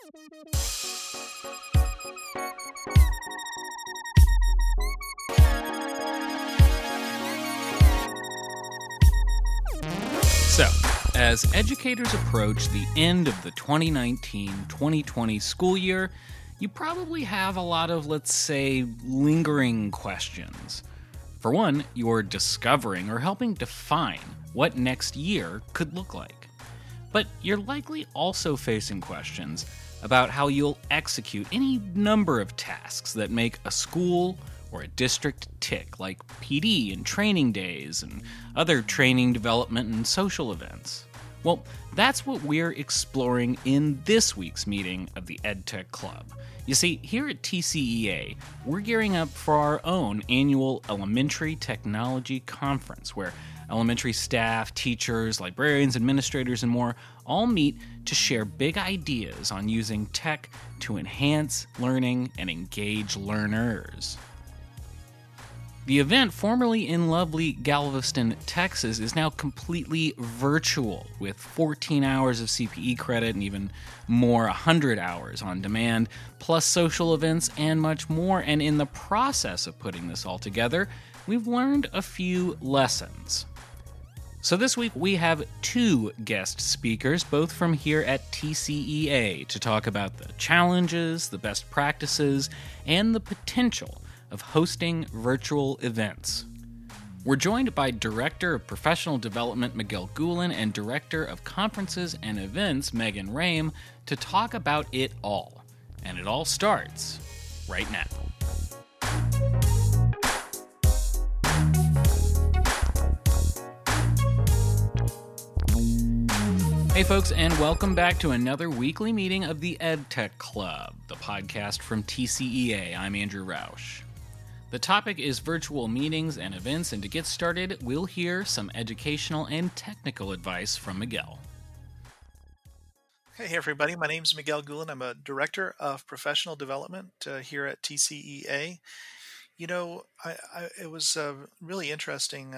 So, as educators approach the end of the 2019-2020 school year, you probably have a lot of, let's say, lingering questions. For one, you're discovering or helping define what next year could look like. But you're likely also facing questions about how you'll execute any number of tasks that make a school or a district tick, like PD and training days and other training, development, and social events. Well, that's what we're exploring in this week's meeting of the EdTech Club. You see, here at TCEA, we're gearing up for our own annual Elementary Technology Conference, where elementary staff, teachers, librarians, administrators, and more all meet to share big ideas on using tech to enhance learning and engage learners. The event, formerly in lovely Galveston, Texas, is now completely virtual, with 14 hours of CPE credit and even more, 100 hours on demand, plus social events and much more. And in the process of putting this all together, we've learned a few lessons. So this week we have two guest speakers, both from here at TCEA, to talk about the challenges, the best practices, and the potential of hosting virtual events. We're joined by Director of Professional Development Miguel Gulen and Director of Conferences and Events Megan Rame to talk about it all. And it all starts right now. Hey folks, and welcome back to another weekly meeting of the EdTech Club, the podcast from TCEA. I'm Andrew Rausch. The topic is virtual meetings and events, and to get started, we'll hear some educational and technical advice from Miguel. Hey everybody, my name is Miguel Gulen. I'm a Director of Professional Development here at TCEA. You know, it was really interesting.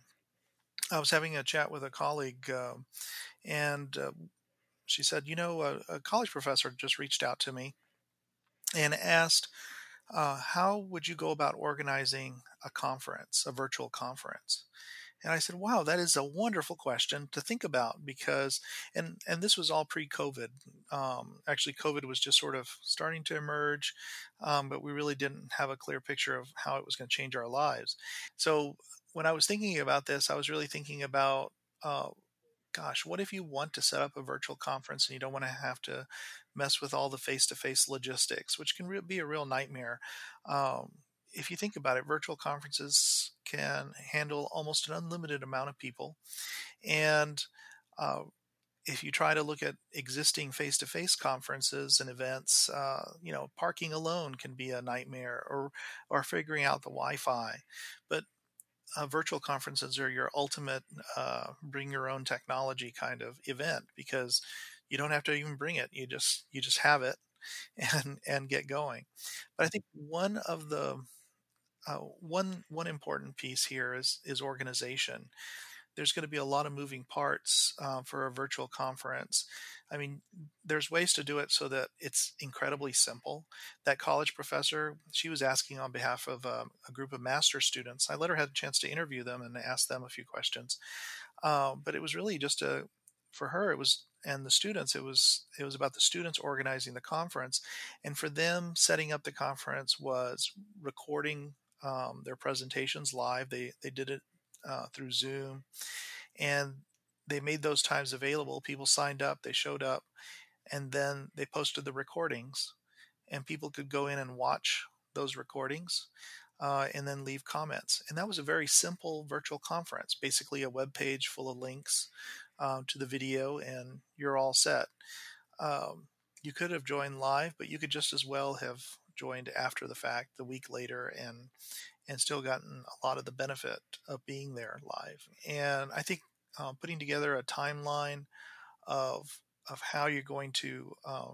I was having a chat with a colleague, and she said, a college professor just reached out to me and asked, how would you go about organizing a conference, a virtual conference? And I said, wow, that is a wonderful question to think about because, and this was all pre-COVID. Actually, COVID was just sort of starting to emerge, but we really didn't have a clear picture of how it was going to change our lives. So when I was thinking about this, I was really thinking about, gosh, what if you want to set up a virtual conference and you don't want to have to mess with all the face-to-face logistics, which can be a real nightmare. If you think about it, virtual conferences can handle almost an unlimited amount of people. And if you try to look at existing face-to-face conferences and events, parking alone can be a nightmare or figuring out the Wi-Fi. But virtual conferences are your ultimate bring your own technology kind of event because you don't have to even bring it. You just have it and get going. But I think one of the one important piece here is organization. There's going to be a lot of moving parts for a virtual conference. I mean, there's ways to do it so that it's incredibly simple. That college professor, she was asking on behalf of a group of master's students. I let her have a chance to interview them and ask them a few questions. But it was really just for her, it was, and the students, it was about the students organizing the conference. And for them, setting up the conference was recording their presentations live. They did it through Zoom, and they made those times available. People signed up, they showed up, and then they posted the recordings, and people could go in and watch those recordings and then leave comments. And that was a very simple virtual conference, basically a web page full of links to the video, and you're all set. You could have joined live, but you could just as well have joined after the fact, the week later, and still gotten a lot of the benefit of being there live. And I think putting together a timeline of how you're going to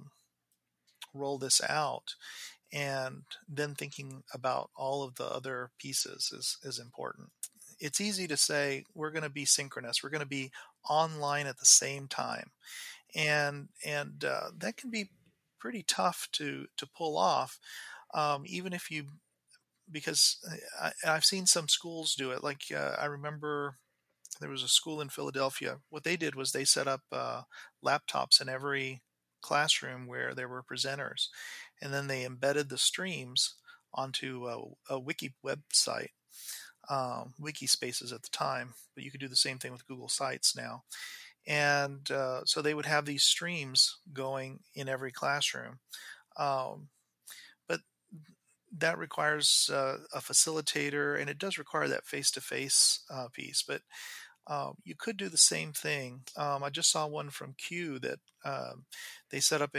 roll this out, and then thinking about all of the other pieces is important. It's easy to say we're going to be synchronous, we're going to be online at the same time, and that can be pretty tough to pull off, even if you because I've seen some schools do it. Like I remember there was a school in Philadelphia. What they did was they set up laptops in every classroom where there were presenters, and then they embedded the streams onto a wiki website, wiki spaces at the time, but you could do the same thing with Google Sites now. And so they would have these streams going in every classroom. Um, but that requires a facilitator, and it does require that face-to-face piece. But you could do the same thing. I just saw one from Q that they set up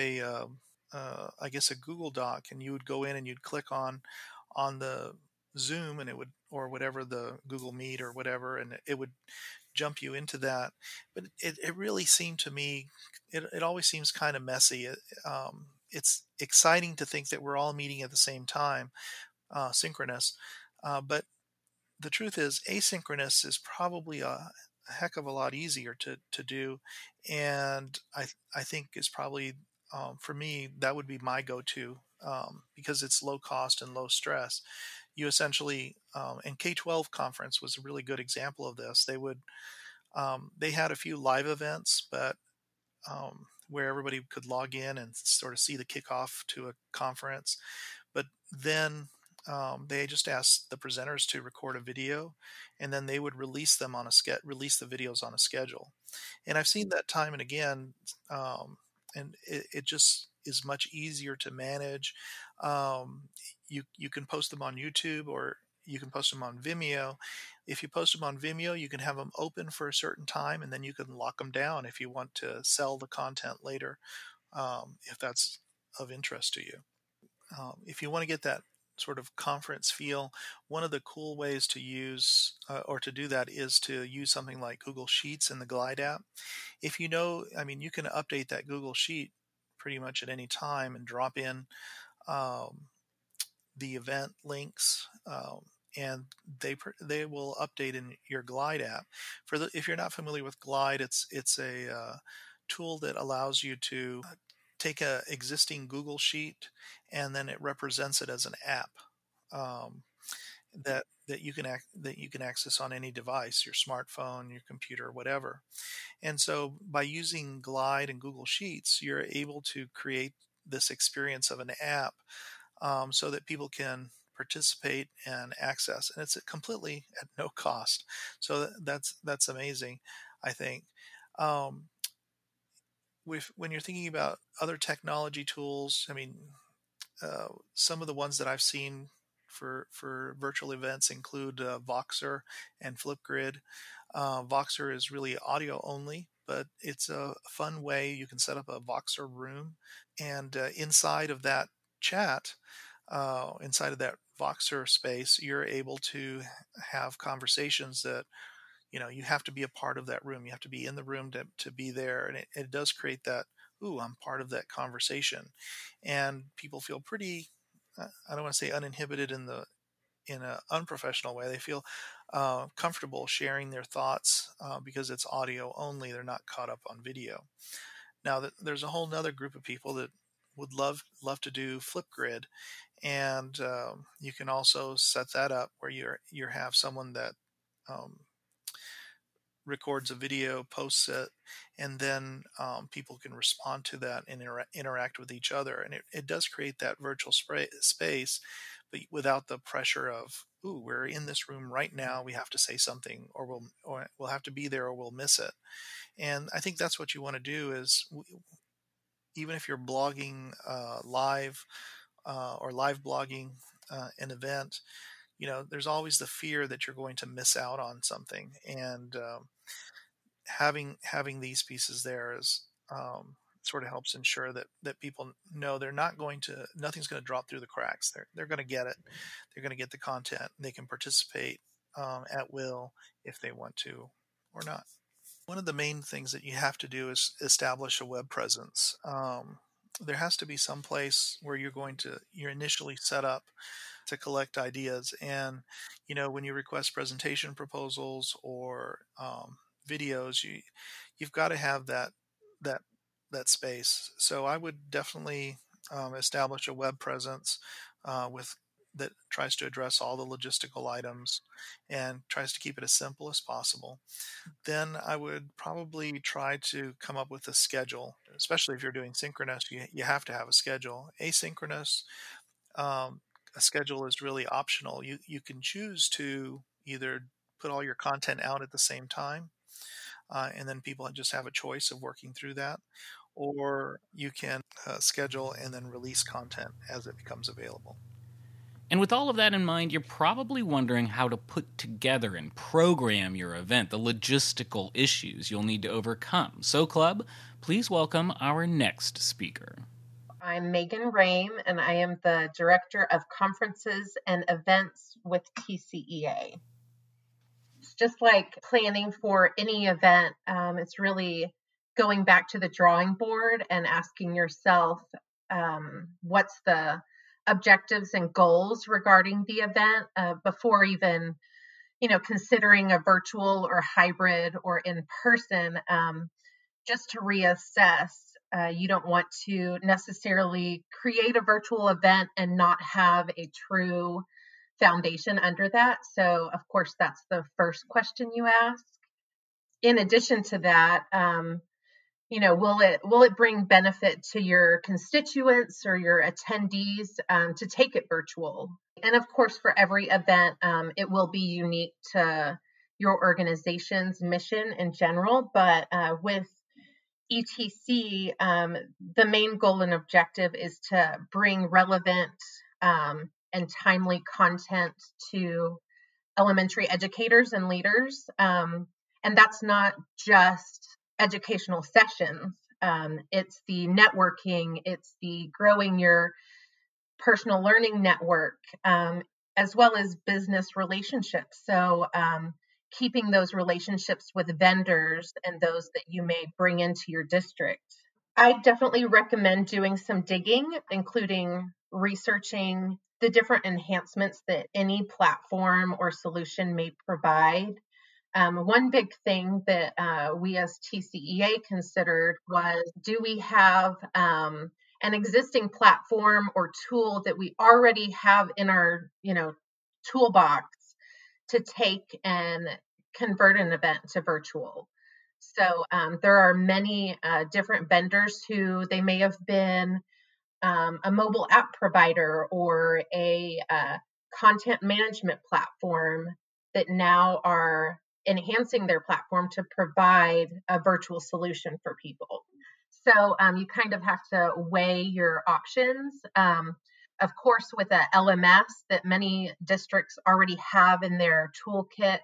I guess, a Google Doc, and you would go in and you'd click on the Zoom, and it would, or whatever, the Google Meet or whatever, and it would jump you into that. But it really seemed to me, it always seems kind of messy. It's exciting to think that we're all meeting at the same time, synchronous, but the truth is asynchronous is probably a heck of a lot easier to do, and I think is probably, for me, that would be my go-to, because it's low cost and low stress. You essentially, and K-12 conference was a really good example of this. They had a few live events, but where everybody could log in and sort of see the kickoff to a conference. But then they just asked the presenters to record a video, and then they would release the videos on a schedule. And I've seen that time and again, and it just is much easier to manage. Um, you can post them on YouTube, or you can post them on Vimeo. If you post them on Vimeo, you can have them open for a certain time, and then you can lock them down if you want to sell the content later, if that's of interest to you. If you want to get that sort of conference feel, one of the cool ways to use, or to do that, is to use something like Google Sheets in the Glide app. If you know, I mean, you can update that Google Sheet pretty much at any time and drop in um, the event links. And they will update in your Glide app. If you're not familiar with Glide, it's a tool that allows you to take a existing Google sheet, and then it represents it as an app, um, that you can access on any device, your smartphone, your computer, whatever. And so by using Glide and Google Sheets, you're able to create this experience of an app, so that people can participate and access, and it's completely at no cost. So that's amazing, I think. Um, when you're thinking about other technology tools, I mean, some of the ones that I've seen for virtual events include Voxer and Flipgrid. Voxer is really audio only, but it's a fun way. You can set up a Voxer room, and inside of that chat, inside of that Voxer space, you're able to have conversations that, you have to be a part of that room. You have to be in the room to be there. And it does create that, ooh, I'm part of that conversation. And people feel pretty, I don't want to say uninhibited in an unprofessional way. They feel comfortable sharing their thoughts, because it's audio only. They're not caught up on video. Now, there's a whole nother group of people that would love to do Flipgrid, and you can also set that up where you have someone that um, records a video, posts it, and then people can respond to that and interact with each other. And it does create that virtual space, but without the pressure of, ooh, we're in this room right now, we have to say something, or we'll have to be there, or we'll miss it. And I think that's what you want to do is, even if you're blogging live, or live blogging an event, there's always the fear that you're going to miss out on something. And having these pieces there is, sort of helps ensure that people know nothing's going to drop through the cracks. They're going to get it. They're going to get the content. They can participate at will if they want to or not. One of the main things that you have to do is establish a web presence. There has to be some place where you're initially set up to collect ideas. And, when you request presentation proposals or videos, you've got to have that that space. So I would definitely establish a web presence with that tries to address all the logistical items and tries to keep it as simple as possible. Then I would probably try to come up with a schedule, especially if you're doing synchronous, you have to have a schedule. Asynchronous, um, a schedule is really optional. You can choose to either put all your content out at the same time, and then people just have a choice of working through that, or you can schedule and then release content as it becomes available. And with all of that in mind, you're probably wondering how to put together and program your event, the logistical issues you'll need to overcome. So, Club, please welcome our next speaker. I'm Megan Rame, and I am the Director of Conferences and Events with TCEA. It's just like planning for any event. It's really going back to the drawing board and asking yourself, what's the objectives and goals regarding the event before even, considering a virtual or hybrid or in person, just to reassess. You don't want to necessarily create a virtual event and not have a true foundation under that. So, of course, that's the first question you ask. In addition to that, will it bring benefit to your constituents or your attendees to take it virtual? And of course, for every event, it will be unique to your organization's mission in general. But with ETC, the main goal and objective is to bring relevant and timely content to elementary educators and leaders. And that's not just educational sessions. It's the networking, it's the growing your personal learning network, as well as business relationships. So keeping those relationships with vendors and those that you may bring into your district. I definitely recommend doing some digging, including researching the different enhancements that any platform or solution may provide. One big thing that we as TCEA considered was, do we have an existing platform or tool that we already have in our toolbox to take and convert an event to virtual? So there are many different vendors who they may have been a mobile app provider or a content management platform that now are enhancing their platform to provide a virtual solution for people. So you kind of have to weigh your options. Of course, with a LMS that many districts already have in their toolkit,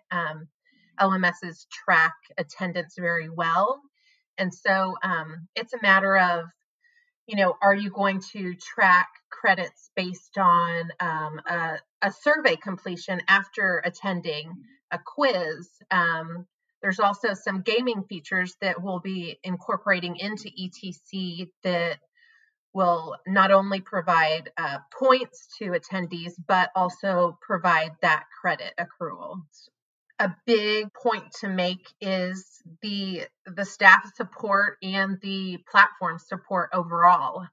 LMSs track attendance very well. And so it's a matter of, are you going to track credits based on a survey completion after attending a quiz? There's also some gaming features that we'll be incorporating into ETC that will not only provide points to attendees, but also provide that credit accrual. A big point to make is the staff support and the platform support overall.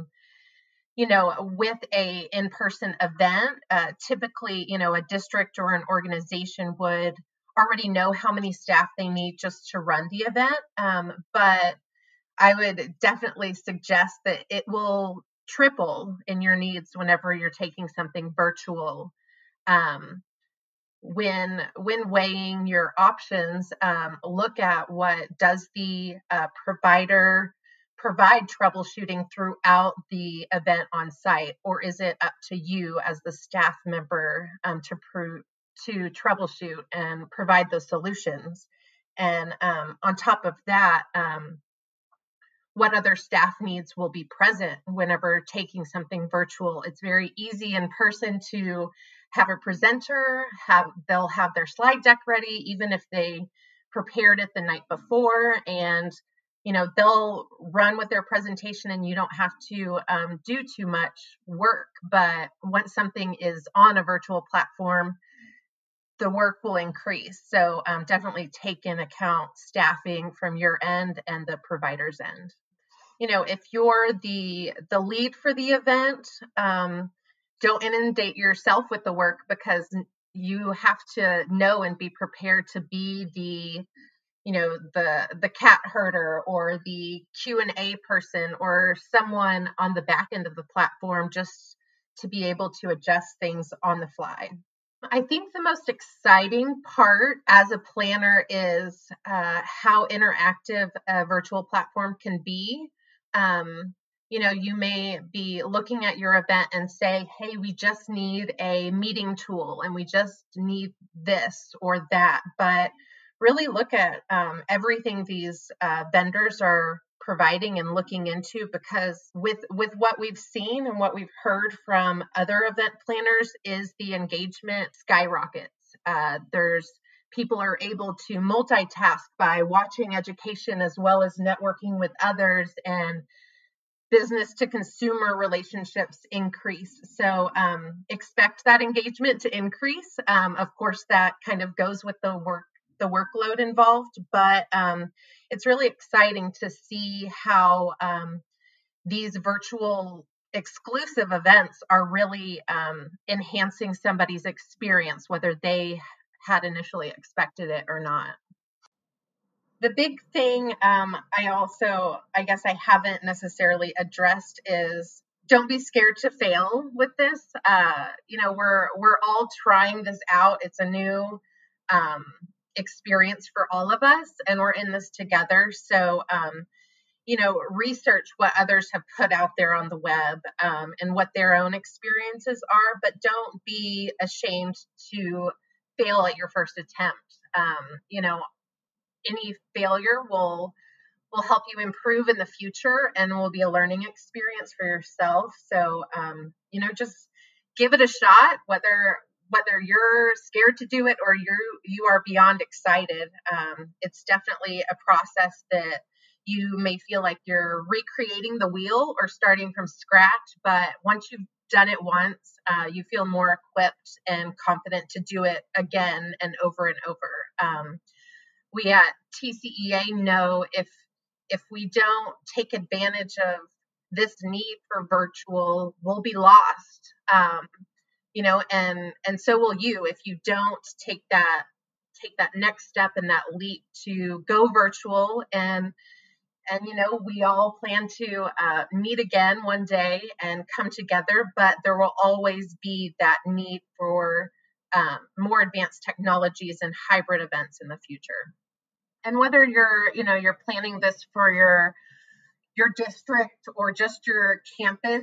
With a in-person event, typically, a district or an organization would already know how many staff they need just to run the event. But I would definitely suggest that it will triple in your needs whenever you're taking something virtual. When weighing your options, look at what does the provider provide troubleshooting throughout the event on site, or is it up to you as the staff member to troubleshoot and provide those solutions? And on top of that, what other staff needs will be present whenever taking something virtual. It's very easy in person to have a presenter, they'll have their slide deck ready, even if they prepared it the night before, and they'll run with their presentation and you don't have to do too much work. But once something is on a virtual platform, the work will increase. So definitely take in account staffing from your end and the provider's end. if you're the lead for the event, don't inundate yourself with the work, because you have to know and be prepared to be the cat herder or the Q&A person or someone on the back end of the platform, just to be able to adjust things on the fly. I think the most exciting part as a planner is how interactive a virtual platform can be. You may be looking at your event and say, hey, we just need a meeting tool and we just need this or that. But really look at everything these vendors are providing and looking into, because with what we've seen and what we've heard from other event planners is the engagement skyrockets. People are able to multitask by watching education as well as networking with others, and business to consumer relationships increase. So expect that engagement to increase. Of course, that kind of goes with the workload involved, but it's really exciting to see how these virtual exclusive events are really enhancing somebody's experience, whether they had initially expected it or not. The big thing I guess I haven't necessarily addressed is, don't be scared to fail with this. We're all trying this out. It's a new experience for all of us, and we're in this together. So, research what others have put out there on the web and what their own experiences are, but don't be ashamed to fail at your first attempt. Any failure will help you improve in the future and will be a learning experience for yourself. So, just give it a shot, whether you're scared to do it or you are beyond excited. It's definitely a process that you may feel like you're recreating the wheel or starting from scratch, but once you've done it once, you feel more equipped and confident to do it again and over. We at TCEA know if we don't take advantage of this need for virtual, we'll be lost. And so will you if you don't take that next step and that leap to go virtual. And we all plan to meet again one day and come together, but there will always be that need for more advanced technologies and hybrid events in the future. And whether you're planning this for your district or just your campus,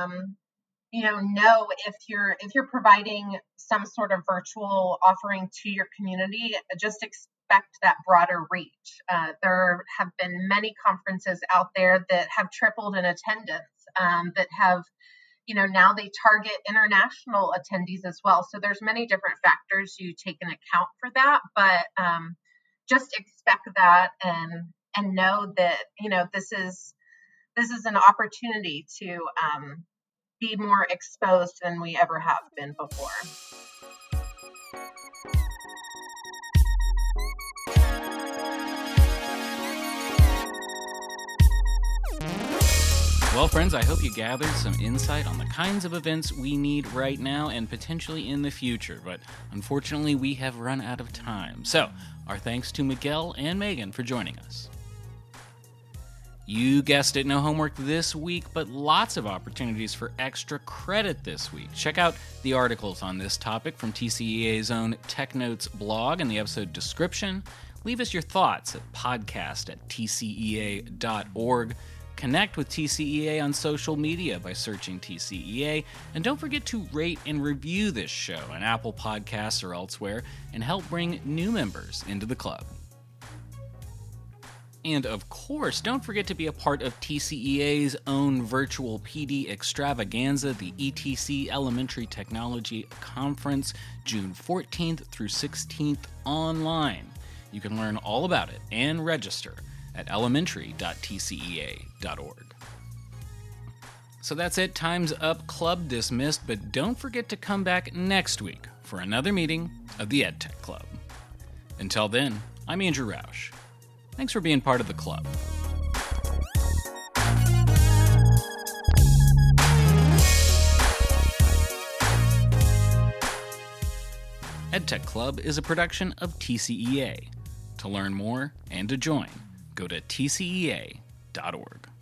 know if you're providing some sort of virtual offering to your community, just expect that broader reach. There have been many conferences out there that have tripled in attendance, that have, now they target international attendees as well. So there's many different factors you take into account for that, but just expect that and know that, this is an opportunity to be more exposed than we ever have been before. Well, friends, I hope you gathered some insight on the kinds of events we need right now and potentially in the future, but unfortunately we have run out of time. So, our thanks to Miguel and Megan for joining us. You guessed it, no homework this week, but lots of opportunities for extra credit this week. Check out the articles on this topic from TCEA's own TechNotes blog in the episode description. Leave us your thoughts at podcast@tcea.org. Connect with TCEA on social media by searching TCEA, and don't forget to rate and review this show on Apple Podcasts or elsewhere, and help bring new members into the club. And of course, don't forget to be a part of TCEA's own virtual PD extravaganza, the ETC Elementary Technology Conference, June 14th through 16th online. You can learn all about it and register at elementary.tcea.org. So that's it. Time's up. Club dismissed. But don't forget to come back next week for another meeting of the EdTech Club. Until then, I'm Andrew Roush. Thanks for being part of the club. EdTech Club is a production of TCEA. To learn more and to join, go to tcea.org.